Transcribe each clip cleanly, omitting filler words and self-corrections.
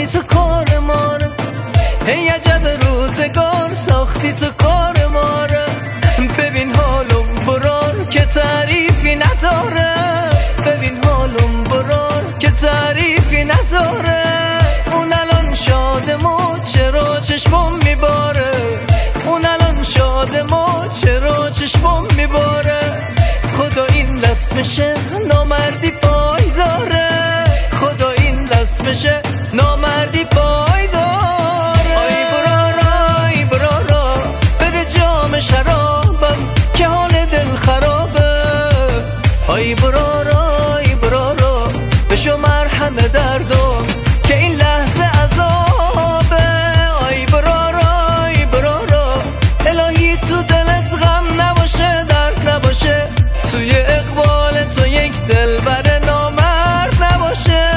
تو کار ما رو، هی عجب روزگار ساختی تو کار ما رو. ببین حالم برار که تعریفی نداره، ببین حالم برار که تعریفی نداره. اون الان شادمو چرا چشمم میباره، اون الان شادمو چرا چشمم میباره. خدا این رسمشه نامردی پای داره، خدا این رسمشه نامردی پای داره. آی برارا ای برارا بده جام شرابم که حال دل خرابه. آی برارا ای برارا بشو مرهم دردم که این لحظه عذابه. آی برارا ای برارا الهی تو دلت غم نباشه، درد نباشه، توی اقبال تو یک دلبر نامرد نباشه.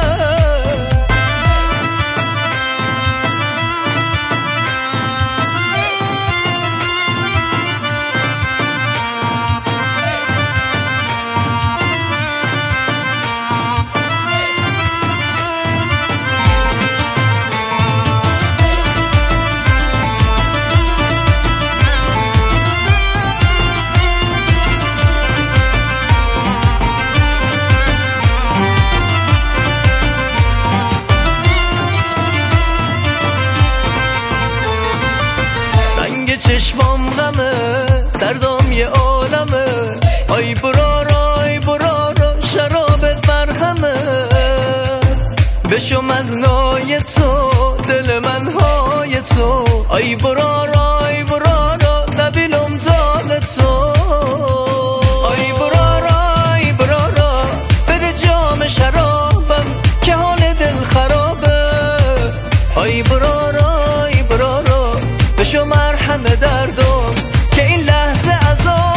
چشمام غمه دردم یه عالمه. آی برارا ای برارا شرابت مرهمه. بشم از نای تو دل من های تو. آی برارا ای برارا نبینم داغ تو. آی برارا ای برارا بده جام شرابم که حال دل خرابه. آی برارا ای برارا بشو مرهم دردم که این لحظه عذاب.